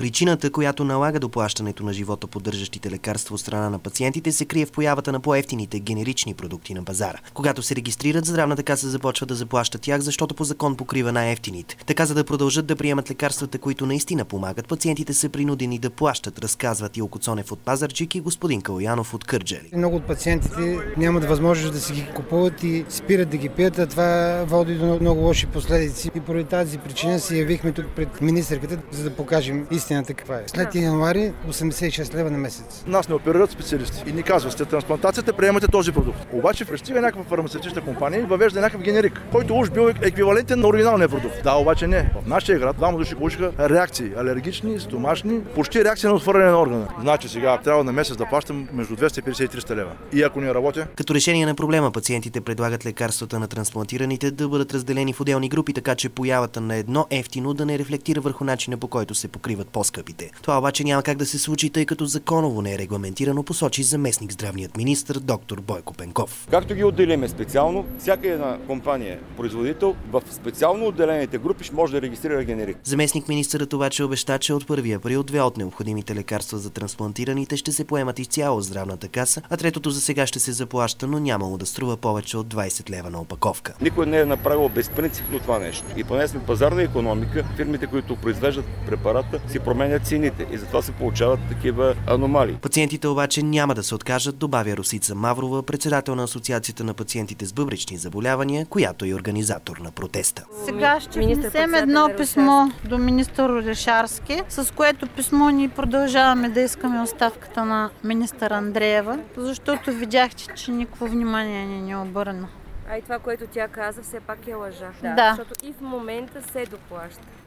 Причината, която налага доплащането на живота поддържащите лекарства от страна на пациентите, се крие в появата на по-евтините генерични продукти на пазара. Когато се регистрират, Здравната каса започва да заплаща тях, защото по закон покрива най-евтините. Така, за да продължат да приемат лекарствата, които наистина помагат, пациентите са принудени да плащат, разказват Илко Цонев от Пазарджик и господин Калоянов от Кърджали. Много от пациентите нямат възможност да си ги купуват и спират да ги пият, а това води до много лоши последици. И поради тази причина се явихме тук пред министърката, за да покажем истината каква е. След януари 86 лева на месец. Нас не оперират специалисти и ни казват, след трансплантацията приемате този продукт. Обаче пристига някаква фармацевтична компания и въвежда някакъв генерик, който уж бил еквивалентен на оригиналния продукт. Да, обаче не. В нашия град двама души получиха реакции, алергични, стомашни, почти реакция на отвърляне на органа. Значи сега трябва на месец да плащам между 250 и 300 лева. И ако не работя? Като решение на проблема, пациентите предлагат лекарствата на трансплантираните да бъдат разделени в отделни групи, така че появата на едно ефтино да не рефлектира върху начина, по който се покриват по-скъпите. Това обаче няма как да се случи, тъй като законово не е регламентирано, посочи заместник здравният министър доктор Бойко Пенков. Както ги отделиме специално, всяка една компания, производител, в специално отделените групи ще може да регистрира генерик. Заместник министърът обаче обеща, че от 1 април 2 от необходимите лекарства за трансплантираните ще се поемат изцяло от Здравната каса, а третото за сега ще се заплаща, но нямало да струва повече от 20 лева на опаковка. Никой не е направил безпринципно това нещо. И поне сме пазарна икономика, фирмите, които произвеждат препарата, си променят цените и затова се получават такива аномалии. Пациентите обаче няма да се откажат, добавя Росица Маврова, председател на Асоциацията на пациентите с бъбречни заболявания, която е организатор на протеста. Сега ще внесем едно писмо до министър Орешарски, с което писмо ние продължаваме да искаме оставката на министър Андреева, защото видяхте, че никакво внимание не е обърна. А и това, което тя каза, все пак е лъжа. Да. Защото и в момента се доплаща.